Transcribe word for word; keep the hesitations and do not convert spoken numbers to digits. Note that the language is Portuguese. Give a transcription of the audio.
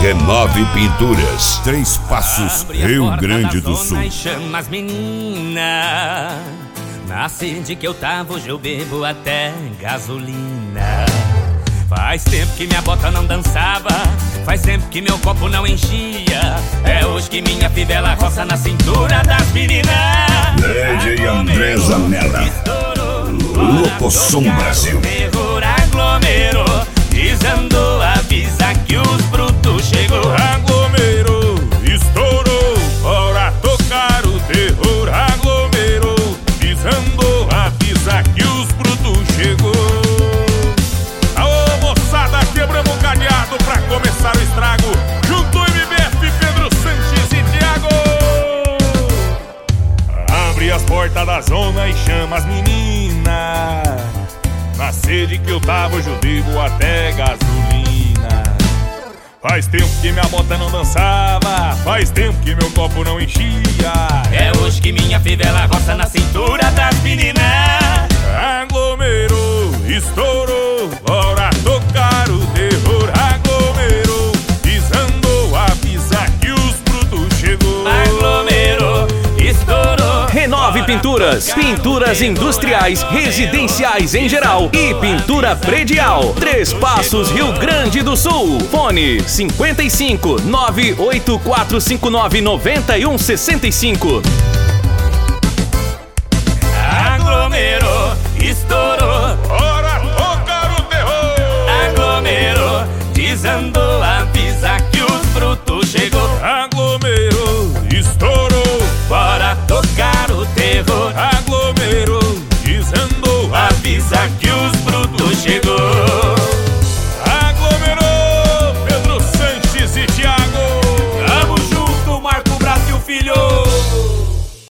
Renove Pinturas, Três Passos, Rio Grande do Sul. Chama as meninas, na sede que eu tava, hoje eu bebo até gasolina. Faz tempo que minha bota não dançava, faz tempo que meu copo não enchia. É hoje que minha fivela roça na cintura das meninas. D J André Zanella, Locosom Brasil. Aglomerou, desandou, avisa que os brutos chegou. Aglomerou, estourou, bora tocar o terror. Aglomerou, desandou, avisa que os brutos chegou. Aô moçada, quebramos o cadeado pra começar o estrago. Junto M B F, Pedro Sanches e Thiago. Abre as portas da zona e chama as meninas. Na sede que eu tava, hoje eu bebo até gasolina. Faz tempo que minha bota não dançava, faz tempo que meu copo não enchia. É hoje que minha fivela roça na cintura das meninas. Aglomerou, estourou, bora tocar o terror. Aglomerou, desandou, avisa que os brutos chegou. Aglomerou, estourou. Renove Pinturas, pinturas industriais, residenciais em geral e pintura predial. Três Passos, Rio Grande do Sul. Fone cinquenta e cinco, nove oito quatro cinco nove, nove um seis cinco.